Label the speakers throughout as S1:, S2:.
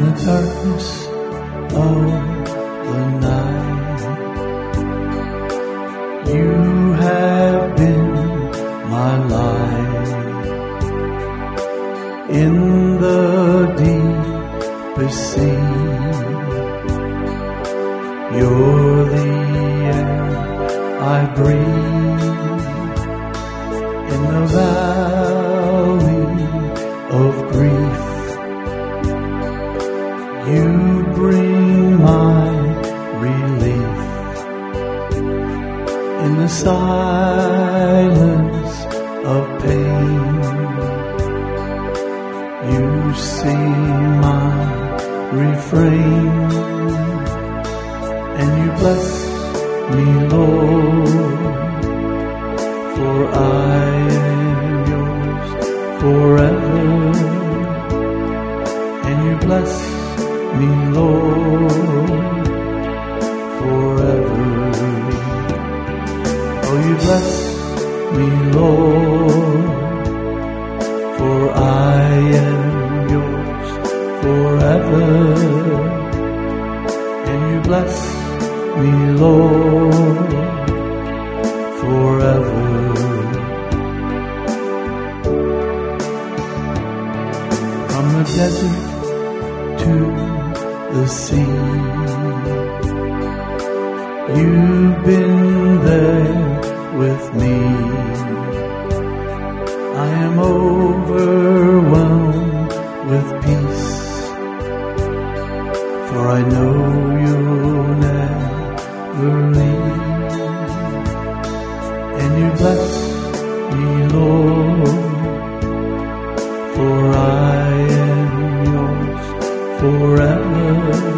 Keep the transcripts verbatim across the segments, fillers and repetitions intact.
S1: the darkness of the night, you have been my light. In the deepest sea, you're the air I breathe. In the valley of grief, you bring my relief. In the silence of pain, you sing my refrain. And you bless me, Lord, for I am yours forever. And you bless me, Lord, forever. Oh, you bless me, Lord, for I am yours forever. And you bless me, Lord, forever. From the desert to the sea, you've been there with me. I am overwhelmed with peace, for I know you'll never leave. And you bless me, Lord, for I am yours forever.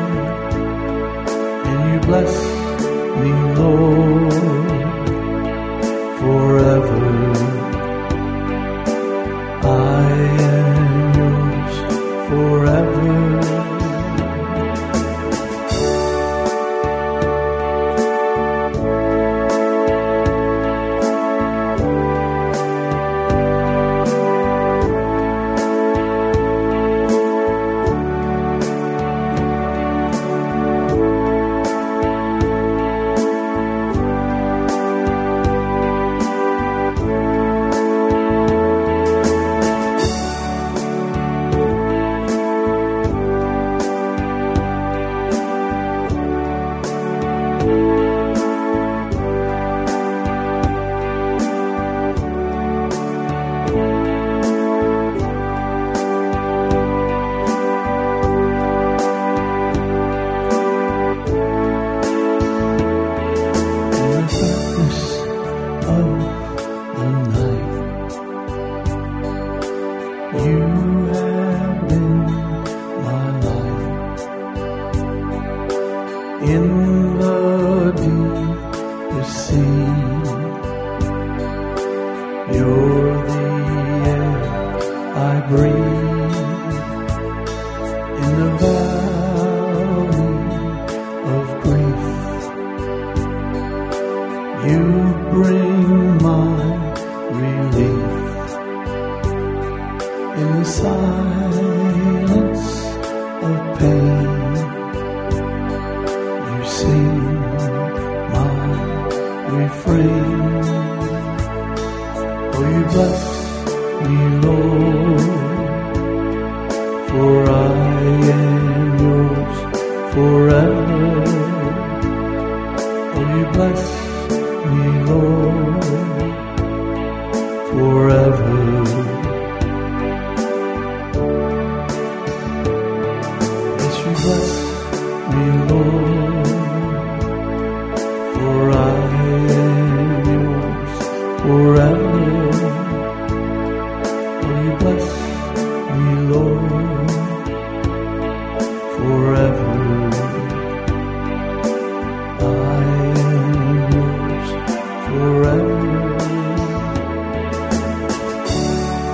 S1: And you bless me, Lord, forever. I am yours forever. You have been my light. In the deepest sea, you're the air I breathe. In the valley of grief, you bring my relief. In the silence of pain, you sing my refrain. Oh, you bless me, Lord, for I am yours forever. Oh, you bless me, Lord, forever. Bless me, Lord, for I am yours forever. Oh, you bless me, Lord, forever. I am yours forever.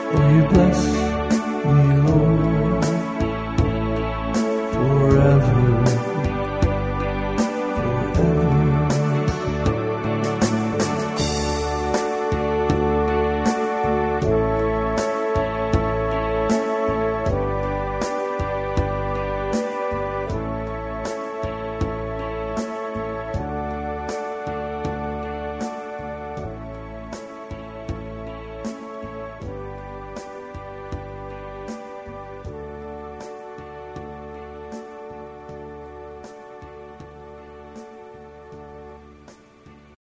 S1: will you bless